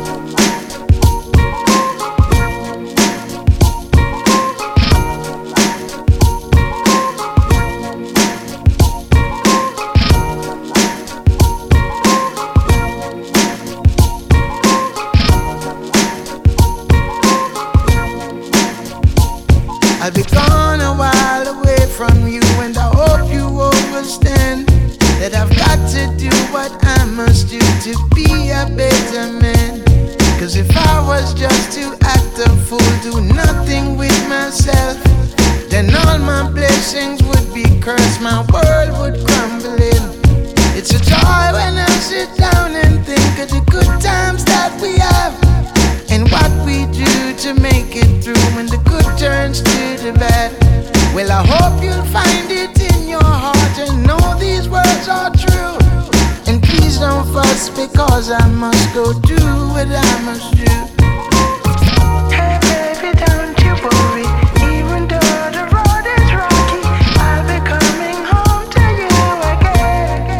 I'll be gone a while away from you, and I hope you understand that I've got to do what I must do to be a better man. Cause if I was just to act a fool, do nothing with myself, then all my blessings would be cursed, my world would crumble in. It's a joy when I sit down and think of the good times that we have, and what we do to make it through when the good turns to the bad. Well, I hope you'll find it in your heart and know these words are true. And please don't fuss, because I must go do what I must do. Hey baby, don't you worry, even though the road is rocky, I'll be coming home to you again.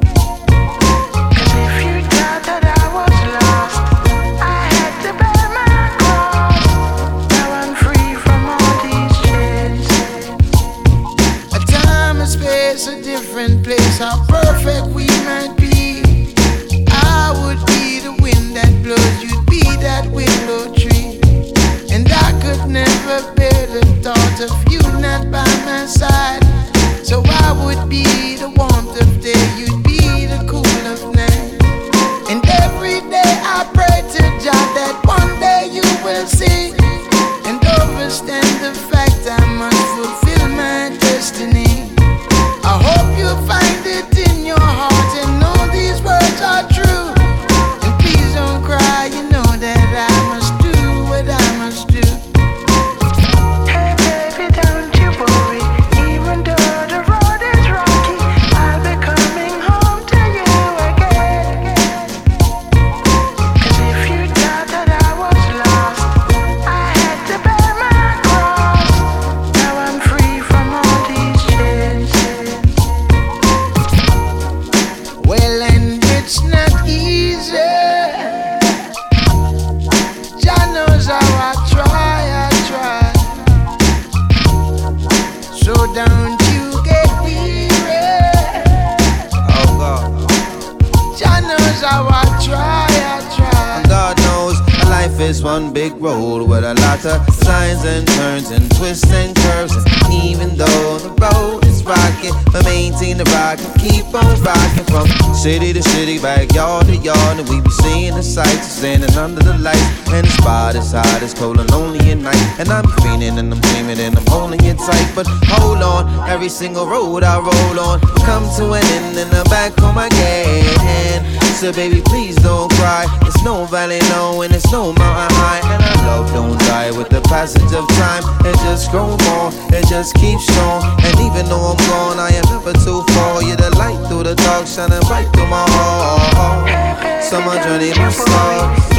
Cause if you thought that I was lost, I had to bear my cross. Now I'm free from all these chains. A time, a space, a different place, how perfect we might be. I would be the wind that blows, you'd be that willow tree. And I could never bear the thought of you not by my side. So I would be the warmth of day, you'd be the cool of night. And every day I pray to God that one day you will see and understand the fact I must fulfill my destiny. I hope you find it in your heart and know these words are true. And please don't cry, you know that I must do what I must do. Hey baby, don't you worry, even though the road is rocky, I'll be coming home to you again. Cause if you thought that I was lost, I had to bear my cross. Now I'm free from all these chains. Well, and it's not easy. Jah knows how I try. So don't you get weary. Oh God. Jah knows how I try. God knows life is one big road with a lot of signs and turns and twists and curves. And even though the road is rocky, but maintain the rock and keep on rocking from city to city, backyard to yard. And we be seeing the sights, standing under the lights. And the spot is hot, it's cold and lonely at night. And I'm feeling and I'm dreaming and I'm holding it tight. But hold on, every single road I roll on come to an end and I'm back home again. So baby, please don't cry. It's no valley low and it's no mountain high. And our love don't die with the passage of time. It just grows more, it just keeps strong. And even though I'm gone, I am never too far. You're the light through the dark, shining bright through my heart. So my journey must start.